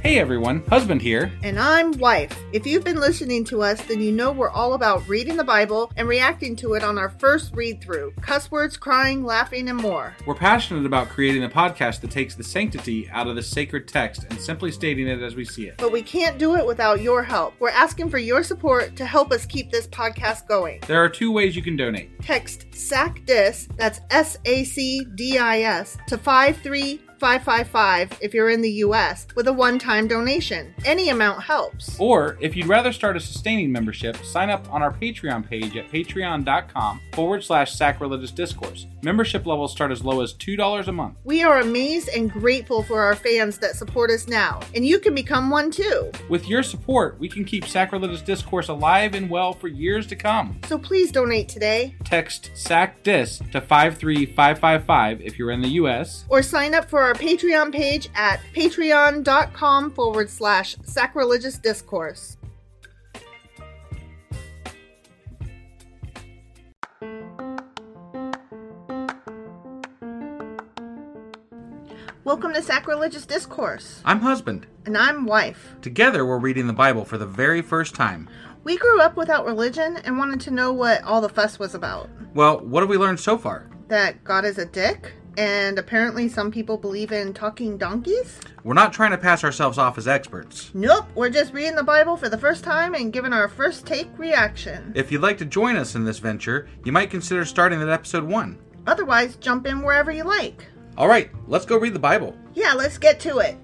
Hey everyone, husband here. And I'm wife. If you've been listening to us, then you know we're all about reading the Bible and reacting to it on our first read-through. Cuss words, crying, laughing, and more. We're passionate about creating a podcast that takes the sanctity out of the sacred text and simply stating it as we see it. But we can't do it without your help. We're asking for your support to help us keep this podcast going. There are two ways you can donate. Text SACDIS, that's SACDIS, to 53555 if you're in the U.S. with a one-time donation. Any amount helps. Or, if you'd rather start a sustaining membership, sign up on our Patreon page at patreon.com/sacrilegious discourse. Membership levels start as low as $2 a month. We are amazed and grateful for our fans that support us now, and you can become one too. With your support, we can keep Sacrilegious Discourse alive and well for years to come. So please donate today. Text SACDIS to 53555 if you're in the U.S. Or sign up for our Patreon page at patreon.com/sacrilegious discourse. Welcome to Sacrilegious Discourse. I'm husband. And I'm wife. Together, we're reading the Bible for the very first time. We grew up without religion and wanted to know what all the fuss was about. Well, what have we learned so far? That God is a dick, and apparently some people believe in talking donkeys. We're not trying to pass ourselves off as experts. Nope, we're just reading the Bible for the first time and giving our first take reaction. If you'd like to join us in this venture, you might consider starting at episode 1. Otherwise, jump in wherever you like. All right, let's go read the Bible. Yeah, let's get to it.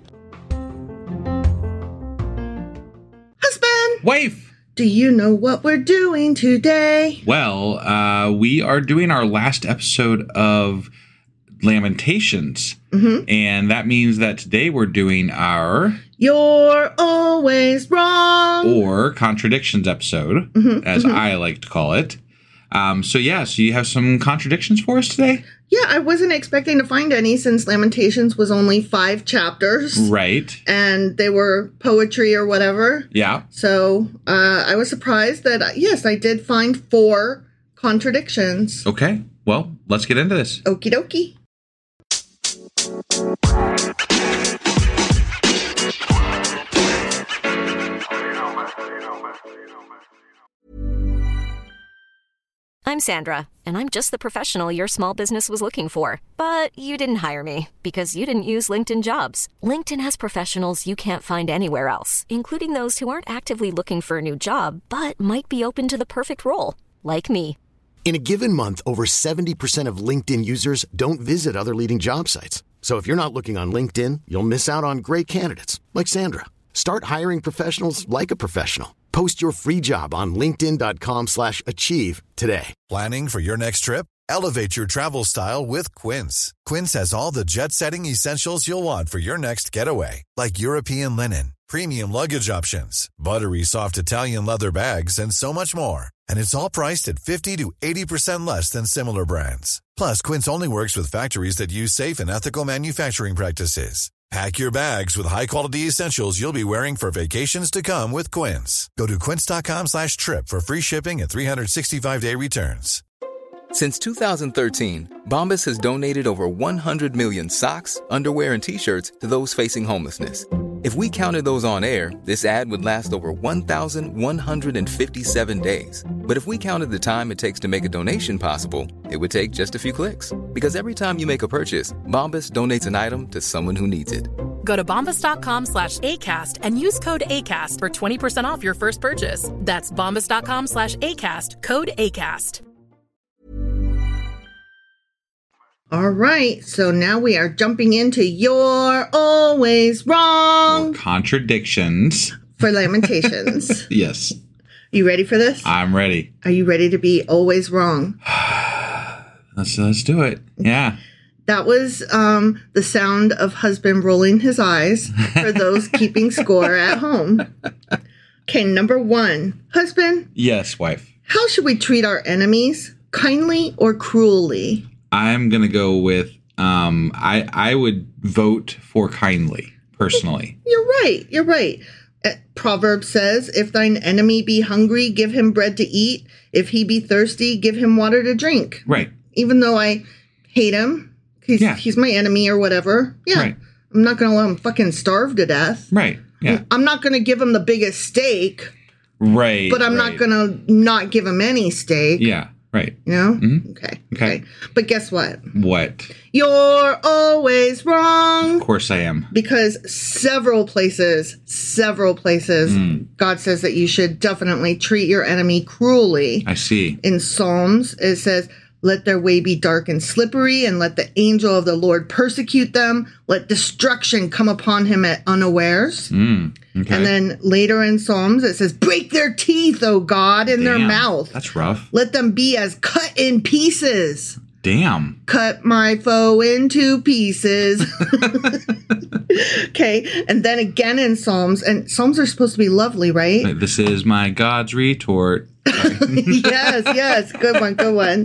Husband! Wife! Do you know what we're doing today? Well, we are doing our last episode of Lamentations. Mm-hmm. And that means that today we're doing our... You're always wrong. Or contradictions episode, as I like to call it. So you have some contradictions for us today? Yeah, I wasn't expecting to find any since Lamentations was only 5 chapters. Right. And they were poetry or whatever. Yeah. So I was surprised that, yes, I did find 4 contradictions. Okay. Well, let's get into this. Okie dokie. I'm Sandra, and I'm just the professional your small business was looking for. But you didn't hire me because you didn't use LinkedIn Jobs. LinkedIn has professionals you can't find anywhere else, including those who aren't actively looking for a new job, but might be open to the perfect role, like me. In a given month, over 70% of LinkedIn users don't visit other leading job sites. So if you're not looking on LinkedIn, you'll miss out on great candidates like Sandra. Start hiring professionals like a professional. Post your free job on linkedin.com/achieve today. Planning for your next trip? Elevate your travel style with Quince. Quince has all the jet-setting essentials you'll want for your next getaway, like European linen, premium luggage options, buttery soft Italian leather bags, and so much more. And it's all priced at 50 to 80% less than similar brands. Plus, Quince only works with factories that use safe and ethical manufacturing practices. Pack your bags with high-quality essentials you'll be wearing for vacations to come with Quince. Go to quince.com/trip for free shipping and 365-day returns. Since 2013, Bombas has donated over 100 million socks, underwear, and T-shirts to those facing homelessness. If we counted those on air, this ad would last over 1,157 days. But if we counted the time it takes to make a donation possible, it would take just a few clicks. Because every time you make a purchase, Bombas donates an item to someone who needs it. Go to bombas.com/ACAST and use code ACAST for 20% off your first purchase. That's bombas.com/ACAST, code ACAST. All right, so now we are jumping into You're Always Wrong. Or contradictions. For Lamentations. Yes. You ready for this? I'm ready. Are you ready to be always wrong? Let's do it. Yeah. That was the sound of husband rolling his eyes for those keeping score at home. Okay, number 1. Husband? Yes, wife. How should we treat our enemies? Kindly or cruelly? I'm going to go with, I would vote for kindly, personally. You're right. Proverb says, if thine enemy be hungry, give him bread to eat. If he be thirsty, give him water to drink. Right. Even though I hate him, he's my enemy or whatever. Yeah. Right. I'm not going to let him fucking starve to death. Right. Yeah. I'm not going to give him the biggest steak, Right. but I'm not going to not give him any steak. Yeah. Right. You know? Mm-hmm. Okay. But guess what? What? You're always wrong. Of course I am. Because several places, God says that you should definitely treat your enemy cruelly. I see. In Psalms, it says, let their way be dark and slippery, and let the angel of the Lord persecute them. Let destruction come upon him at unawares. Okay. And then later in Psalms, it says, break their teeth, O God, in their mouth. That's rough. Let them be as cut in pieces. Damn. Cut my foe into pieces. Okay. And then again in Psalms, and Psalms are supposed to be lovely, right? This is my God's retort. Yes. Good one.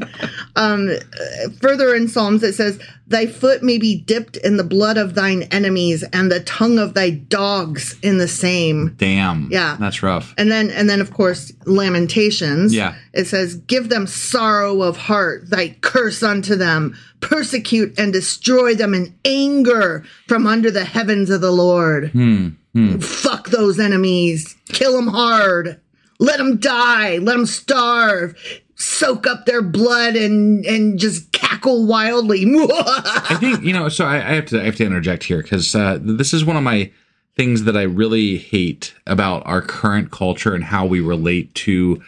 Further in Psalms, it says, thy foot may be dipped in the blood of thine enemies, and the tongue of thy dogs in the same. Damn. Yeah. That's rough. And then of course, Lamentations. Yeah. It says, give them sorrow of heart, thy curse unto them. Persecute and destroy them in anger from under the heavens of the Lord. Fuck those enemies. Kill them hard. Let them die. Let them starve. Soak up their blood and just cackle wildly. I think, so I have to interject here because this is one of my things that I really hate about our current culture and how we relate to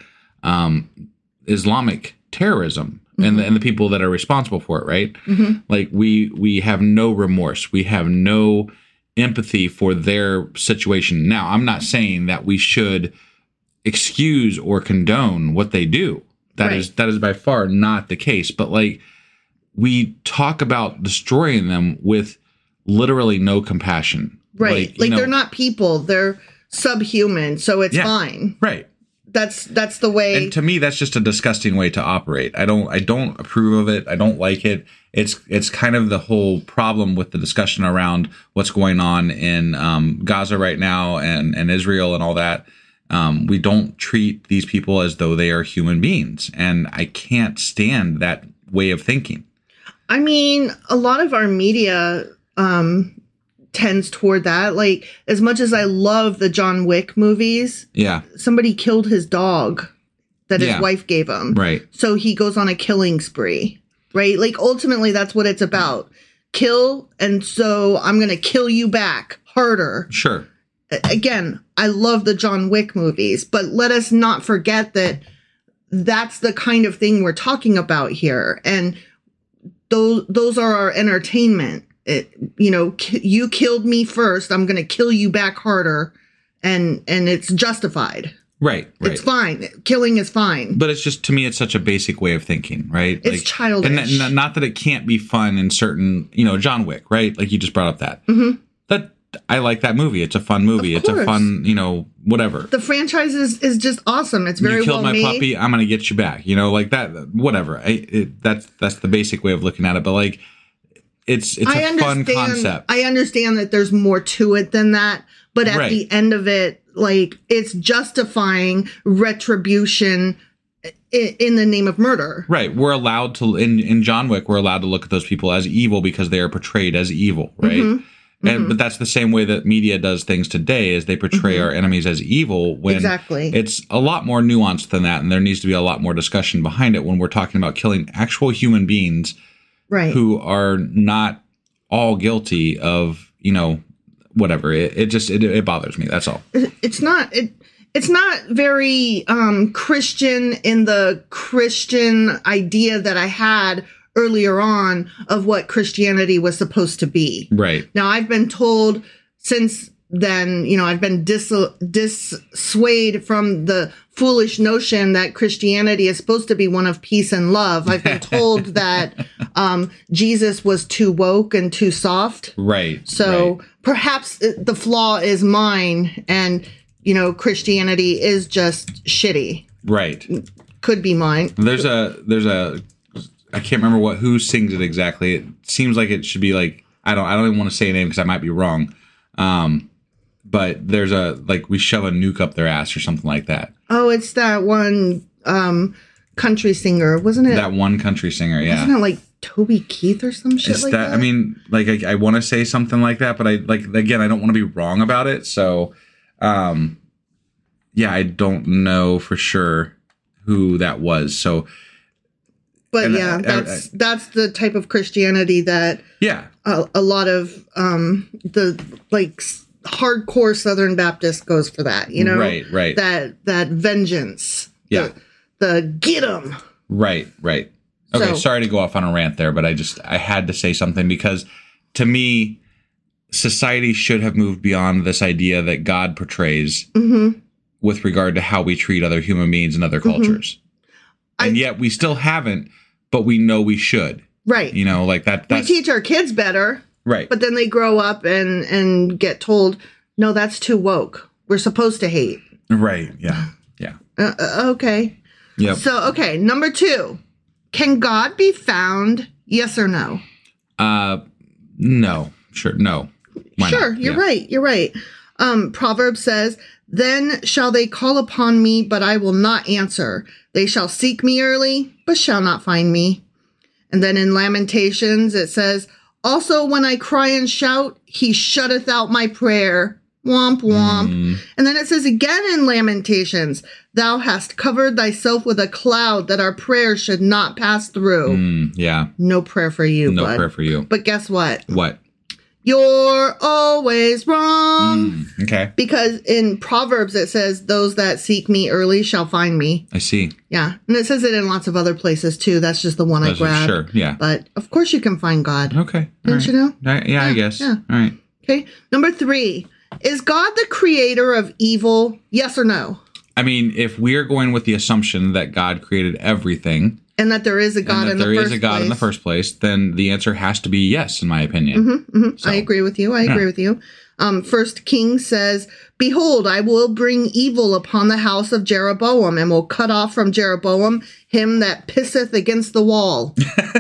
Islamic terrorism and the people that are responsible for it, right? Mm-hmm. Like we have no remorse. We have no empathy for their situation. Now, I'm not saying that we should excuse or condone what they do. That is by far not the case. But like we talk about destroying them with literally no compassion. Right. Like they're not people. They're subhuman. So it's fine. Right. That's the way. And to me, that's just a disgusting way to operate. I don't approve of it. I don't like it. It's kind of the whole problem with the discussion around what's going on in Gaza right now and Israel and all that. We don't treat these people as though they are human beings. And I can't stand that way of thinking. I mean, a lot of our media tends toward that. Like, as much as I love the John Wick movies, somebody killed his dog that his wife gave him. Right. So he goes on a killing spree, right? Like, ultimately, that's what it's about. Kill, and so I'm going to kill you back harder. Sure. Again, I love the John Wick movies, but let us not forget that that's the kind of thing we're talking about here. And those are our entertainment. You killed me first. I'm going to kill you back harder. And it's justified. Right. It's fine. Killing is fine. But it's just, to me, it's such a basic way of thinking, right? It's childish. And not that it can't be fun in certain, John Wick, right? Like you just brought up that. Mm-hmm. I like that movie. It's a fun movie. It's a fun, whatever. The franchise is just awesome. It's very well made. You killed my puppy, I'm going to get you back. Like that, whatever. That's the basic way of looking at it. But like, it's a fun concept. I understand that there's more to it than that. But at the end of it, like, it's justifying retribution in the name of murder. Right. We're allowed to, in John Wick, we're allowed to look at those people as evil because they are portrayed as evil, right? Mm-hmm. But that's the same way that media does things today, is they portray our enemies as evil when it's a lot more nuanced than that. And there needs to be a lot more discussion behind it when we're talking about killing actual human beings who are not all guilty of, whatever. It bothers me. That's all. It's not very Christian in the Christian idea that I had earlier on of what Christianity was supposed to be. Right. Now, I've been told since then, I've been dissuaded from the foolish notion that Christianity is supposed to be one of peace and love. I've been told that Jesus was too woke and too soft. Right. So perhaps the flaw is mine, and, Christianity is just shitty. Right. Could be mine. There's a I can't remember who sings it exactly. It seems like it should be like, I don't even want to say a name because I might be wrong. But there's we shove a nuke up their ass or something like that. Oh, it's that one country singer, wasn't it? That one country singer, yeah. Wasn't it like Toby Keith or some shit like that. I mean, like I want to say something like that, but I don't want to be wrong about it. So, yeah, I don't know for sure who that was. So, but that's the type of Christianity that a lot of the like hardcore Southern Baptist goes for that. You know, right. That vengeance. Yeah, the get 'em. Right. Okay, sorry to go off on a rant there, but I had to say something because to me, society should have moved beyond this idea that God portrays with regard to how we treat other human beings and other cultures. And yet we still haven't, but we know we should. Right. You know, like that. We teach our kids better. Right. But then they grow up and get told, no, that's too woke. We're supposed to hate. Right. Yeah. Okay. Yep. So, okay, number 2. Can God be found? Yes or no? No. Sure. No. Why sure. not? You're right. You're right. Proverbs says, then shall they call upon me, but I will not answer. They shall seek me early, but shall not find me. And then in Lamentations, it says, also when I cry and shout, he shutteth out my prayer. Womp, womp. And then it says again in Lamentations, thou hast covered thyself with a cloud that our prayers should not pass through. Yeah. No prayer for you, No prayer for you. But guess what? What? You're always wrong. Okay. Because in Proverbs, it says, those that seek me early shall find me. I see. Yeah. And it says it in lots of other places, too. That's just the one I grabbed. Sure, yeah. But, of course, you can find God. Okay. Didn't you know? Yeah, I guess. Yeah. All right. Okay. Number 3. Is God the creator of evil? Yes or no? I mean, if we're going with the assumption that God created everything... And that there is a God in the first place. There is a God in the first place, then the answer has to be yes, in my opinion. So, I agree with you. I agree with you. 1 Kings says, behold, I will bring evil upon the house of Jeroboam, and will cut off from Jeroboam him that pisseth against the wall.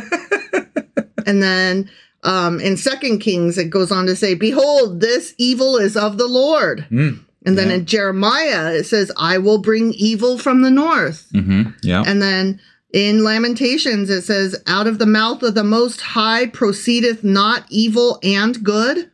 And then... in 2 Kings, it goes on to say, behold, this evil is of the Lord. And then in Jeremiah, it says, I will bring evil from the north. Yeah. And then in Lamentations, it says, out of the mouth of the Most High proceedeth not evil and good.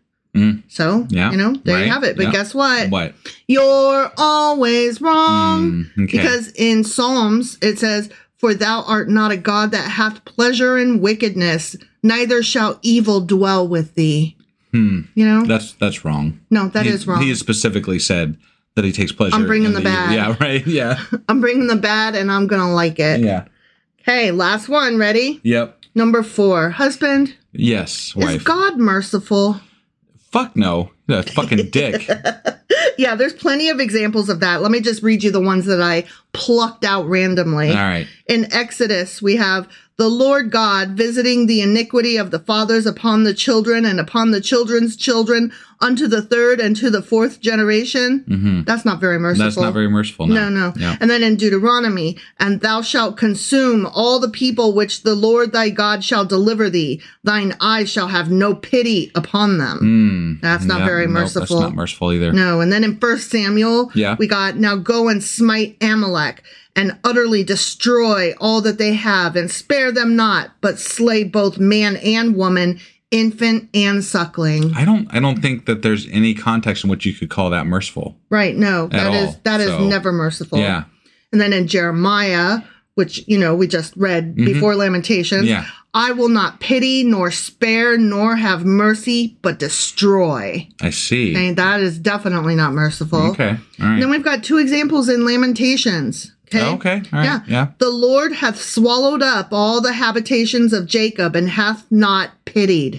So, you know, there you have it. But guess what? What? You're always wrong. Okay. Because in Psalms, it says, for thou art not a God that hath pleasure in wickedness, neither shall evil dwell with thee. You know? That's wrong. No, that is wrong. He has specifically said that he takes pleasure. I'm bringing the bad. Yeah, right. Yeah. I'm bringing the bad and I'm going to like it. Yeah. Okay, last one. Ready? Yep. Number 4. Husband? Yes, wife. Is God merciful? Fuck no. You're a fucking dick. Yeah, there's plenty of examples of that. Let me just read you the ones that I plucked out randomly. All right. In Exodus, we have the Lord God visiting the iniquity of the fathers upon the children and upon the children's children unto the 3rd and to the 4th generation. That's not very merciful. That's not very merciful. No. Yeah. And then in Deuteronomy, and thou shalt consume all the people which the Lord thy God shall deliver thee. Thine eyes shall have no pity upon them. That's not very merciful. That's not merciful either. No. And then in 1 Samuel, we got, now go and smite Amalek and utterly destroy all that they have, and spare them not, but slay both man and woman, infant and suckling. I don't think that there's any context in which you could call that merciful. Right. No, that is never merciful. Yeah. And then in Jeremiah, which, you know, we just read before Lamentations, I will not pity nor spare nor have mercy, but destroy. I see. Okay, that is definitely not merciful. Okay. All right. And then we've got 2 examples in Lamentations. Okay. Okay. All right. Yeah. The Lord hath swallowed up all the habitations of Jacob and hath not pitied.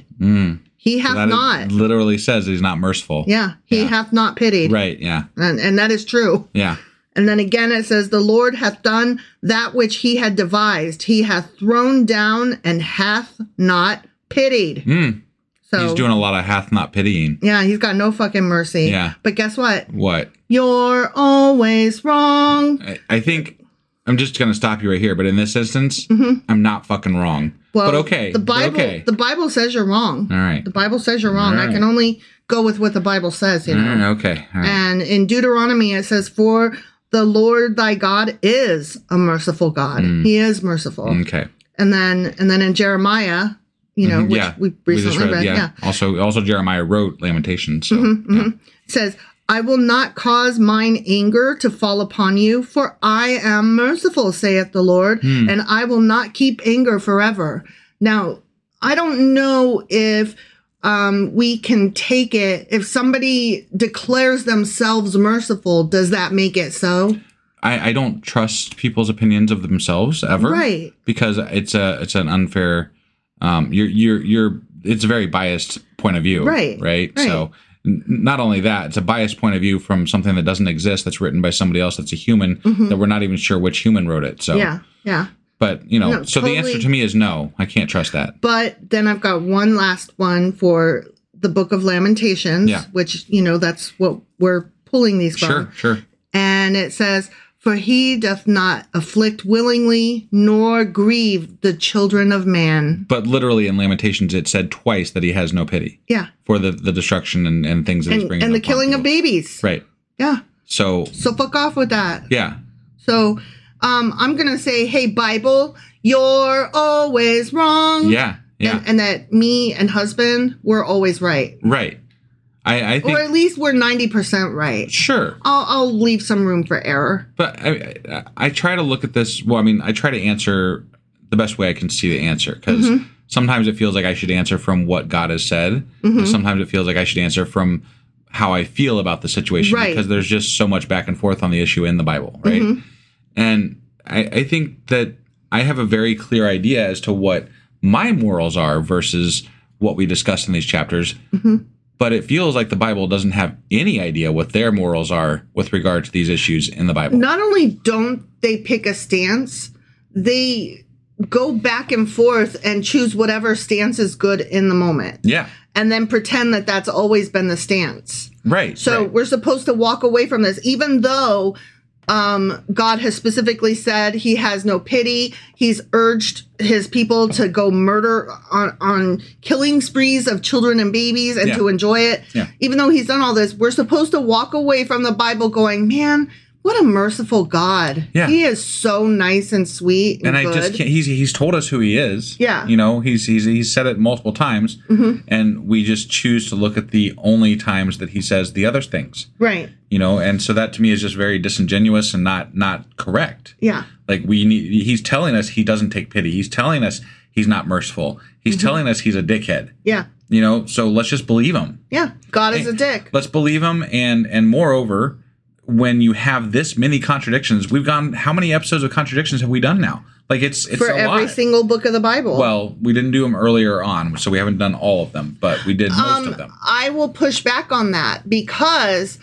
He hath not. Literally says he's not merciful. Yeah. He hath not pitied. Right. Yeah. And that is true. Yeah. And then again, it says, the Lord hath done that which he had devised. He hath thrown down and hath not pitied. So he's doing a lot of hath not pitying. Yeah, he's got no fucking mercy. Yeah. But guess what? What? You're always wrong. I think I'm just going to stop you right here. But in this instance, I'm not fucking wrong. Well, but okay. The Bible says you're wrong. All right. The Bible says you're wrong. Right. I can only go with what the Bible says, you know. Okay. All right. And in Deuteronomy, it says, for the Lord thy God is a merciful God. He is merciful. Okay. And then in Jeremiah, which we recently read. Yeah. Also Jeremiah wrote Lamentations. So, It says, I will not cause mine anger to fall upon you, for I am merciful, saith the Lord, and I will not keep anger forever. Now, I don't know if we can take it. If somebody declares themselves merciful, does that make it so? I don't trust people's opinions of themselves ever. Right. Because it's an unfair, it's a very biased point of view. Right. So not only that, it's a biased point of view from something that doesn't exist, that's written by somebody else that's a human, that we're not even sure which human wrote it. So yeah. But, so totally. The answer to me is no, I can't trust that. But then I've got one last one for the Book of Lamentations, which, that's what we're pulling these from. Sure. And it says, for he doth not afflict willingly, nor grieve the children of man. But literally in Lamentations, it said twice that he has no pity. Yeah. For the destruction and things that he's bringing. And the killing of babies. Right. Yeah. So fuck off with that. Yeah. So I'm going to say, hey, Bible, you're always wrong. Yeah. And that me and husband, we're always right. Right. I think, or at least we're 90% right. Sure. I'll leave some room for error. But I try to look at this. Well, I try to answer the best way I can see the answer, because sometimes it feels like I should answer from what God has said. And sometimes it feels like I should answer from how I feel about the situation, because there's just so much back and forth on the issue in the Bible. Right. And I think that I have a very clear idea as to what my morals are versus what we discussed in these chapters. But it feels like the Bible doesn't have any idea what their morals are with regard to these issues in the Bible. Not only don't they pick a stance, they go back and forth and choose whatever stance is good in the moment. Yeah. And then pretend that that's always been the stance. Right. So we're supposed to walk away from this, even though God has specifically said he has no pity. He's urged his people to go murder on killing sprees of children and babies and to enjoy it. Yeah. Even though he's done all this, we're supposed to walk away from the Bible going, man, what a merciful God. Yeah. He is so nice and sweet and good. I just can't, he's told us who he is. Yeah. He's said it multiple times, and we just choose to look at the only times that he says the other things. Right. And so that to me is just very disingenuous and not correct. Yeah. Like he's telling us he doesn't take pity. He's telling us he's not merciful. He's telling us he's a dickhead. Yeah. So let's just believe him. Yeah. God is a dick. Let's believe him. And moreover, when you have this many contradictions, we've gone, how many episodes of contradictions have we done now? Like it's for every single book of the Bible. Well, we didn't do them earlier on, so we haven't done all of them, but we did most of them. I will push back on that because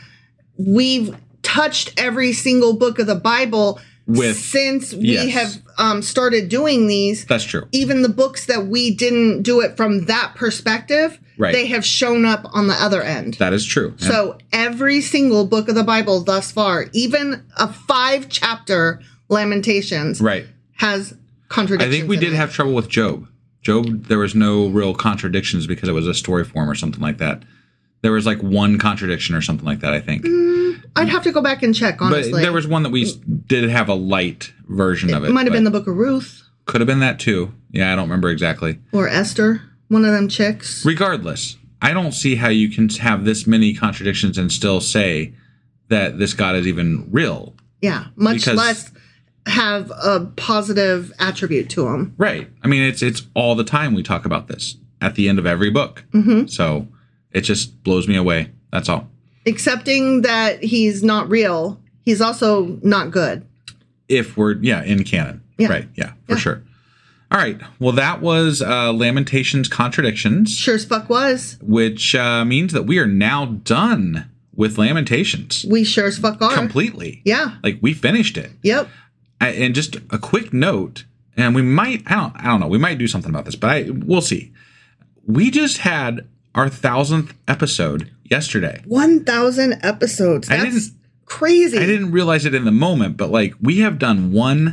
we've touched every single book of the Bible since we have started doing these. That's true. Even the books that we didn't do it from that perspective, they have shown up on the other end. That is true. So every single book of the Bible thus far, even a 5-chapter Lamentations, has contradictions. I think we did have trouble with Job. Job, there was no real contradictions because it was a story form or something like that. There was like one contradiction or something like that, I think. I'd have to go back and check, honestly. But there was one that we did have a light version of it. It might have been the Book of Ruth. Could have been that too. Yeah, I don't remember exactly. Or Esther, one of them chicks. Regardless, I don't see how you can have this many contradictions and still say that this God is even real. Yeah, much less have a positive attribute to him. Right. It's all the time we talk about this at the end of every book. So it just blows me away. That's all. Accepting that he's not real, he's also not good. If we're, in canon. Yeah. Right. Yeah, for sure. All right. Well, that was Lamentations Contradictions. Sure as fuck was. Which means that we are now done with Lamentations. We sure as fuck are. Completely. Yeah. Like, we finished it. Yep. And just a quick note, and we might, I don't know, we might do something about this, but we'll see. We just had our 1,000th episode yesterday. 1,000 episodes. That's crazy. I didn't realize it in the moment, but we have done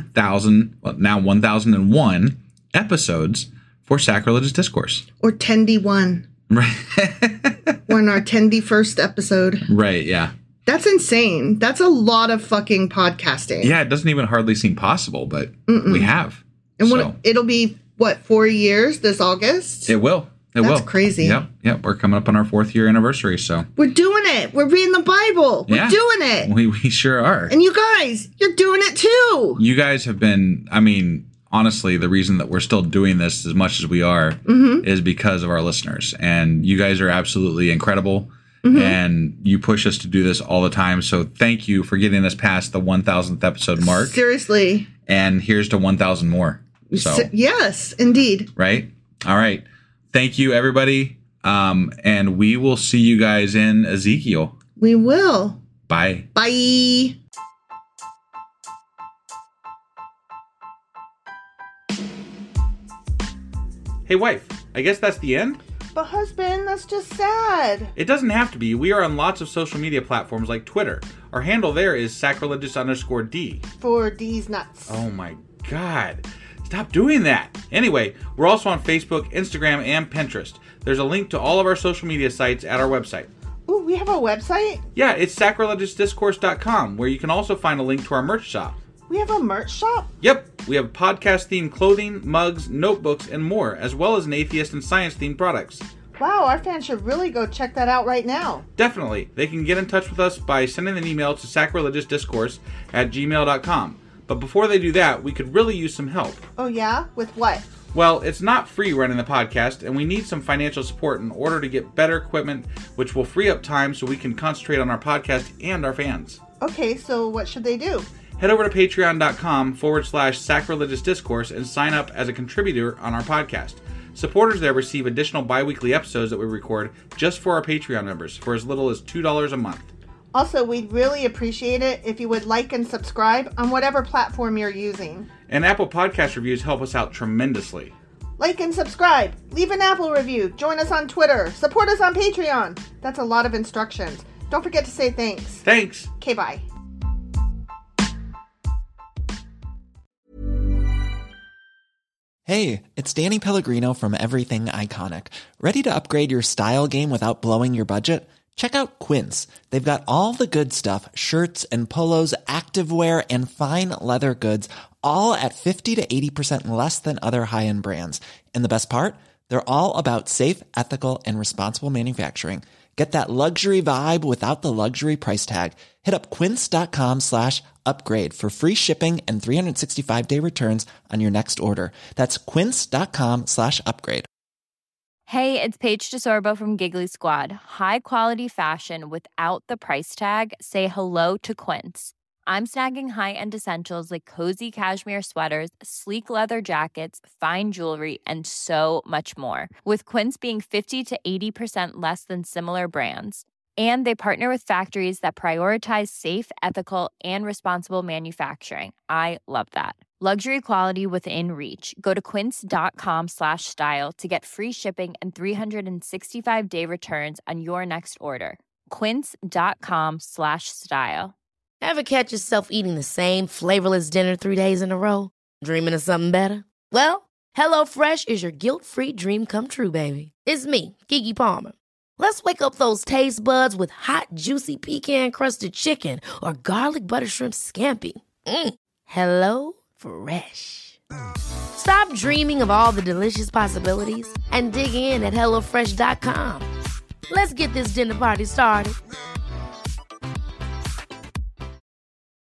1,001 episodes for Sacrilegious Discourse. Or Tendy1. Right. We're in our Tendy1st episode. Right, yeah. That's insane. That's a lot of fucking podcasting. Yeah, it doesn't even hardly seem possible, but we have. And it'll be 4 years this August? It will. That's crazy. Yep. We're coming up on our 4th year anniversary, so. We're doing it. We're reading the Bible. We're doing it. We sure are. And you guys, you're doing it too. You guys have been, honestly, the reason that we're still doing this as much as we are is because of our listeners. And you guys are absolutely incredible. And you push us to do this all the time. So thank you for getting us past the 1,000th episode mark. Seriously. And here's to 1,000 more. So yes, indeed. Right? All right. Thank you, everybody. And we will see you guys in Ezekiel. We will. Bye. Bye. Hey, wife, I guess that's the end? But husband, that's just sad. It doesn't have to be. We are on lots of social media platforms like Twitter. Our handle there is sacrilegious_D. For D's nuts. Oh my God. Stop doing that. Anyway, we're also on Facebook, Instagram, and Pinterest. There's a link to all of our social media sites at our website. Ooh, we have a website? Yeah, it's sacrilegiousdiscourse.com, where you can also find a link to our merch shop. We have a merch shop? Yep. We have podcast-themed clothing, mugs, notebooks, and more, as well as an atheist and science-themed products. Wow, our fans should really go check that out right now. Definitely. They can get in touch with us by sending an email to sacrilegiousdiscourse@gmail.com. But before they do that, we could really use some help. Oh yeah? With what? Well, it's not free running the podcast, and we need some financial support in order to get better equipment, which will free up time so we can concentrate on our podcast and our fans. Okay, so what should they do? Head over to patreon.com/sacrilegiousdiscourse and sign up as a contributor on our podcast. Supporters there receive additional bi-weekly episodes that we record just for our Patreon members for as little as $2 a month. Also, we'd really appreciate it if you would like and subscribe on whatever platform you're using. And Apple Podcast reviews help us out tremendously. Like and subscribe. Leave an Apple review. Join us on Twitter. Support us on Patreon. That's a lot of instructions. Don't forget to say thanks. Thanks. Okay, bye. Hey, it's Danny Pellegrino from Everything Iconic. Ready to upgrade your style game without blowing your budget? Check out Quince. They've got all the good stuff, shirts and polos, activewear, and fine leather goods, all at 50 to 80% less than other high-end brands. And the best part? They're all about safe, ethical, and responsible manufacturing. Get that luxury vibe without the luxury price tag. Hit up quince.com/upgrade for free shipping and 365-day returns on your next order. That's quince.com/upgrade. Hey, it's Paige DeSorbo from Giggly Squad. High quality fashion without the price tag. Say hello to Quince. I'm snagging high-end essentials like cozy cashmere sweaters, sleek leather jackets, fine jewelry, and so much more. With Quince being 50 to 80% less than similar brands. And they partner with factories that prioritize safe, ethical, and responsible manufacturing. I love that. Luxury quality within reach. Go to quince.com/style to get free shipping and 365-day returns on your next order. Quince.com/style. Ever catch yourself eating the same flavorless dinner 3 days in a row? Dreaming of something better? Well, HelloFresh is your guilt-free dream come true, baby. It's me, Keke Palmer. Let's wake up those taste buds with hot, juicy pecan-crusted chicken or garlic butter shrimp scampi. HelloFresh. Stop dreaming of all the delicious possibilities and dig in at HelloFresh.com. Let's get this dinner party started.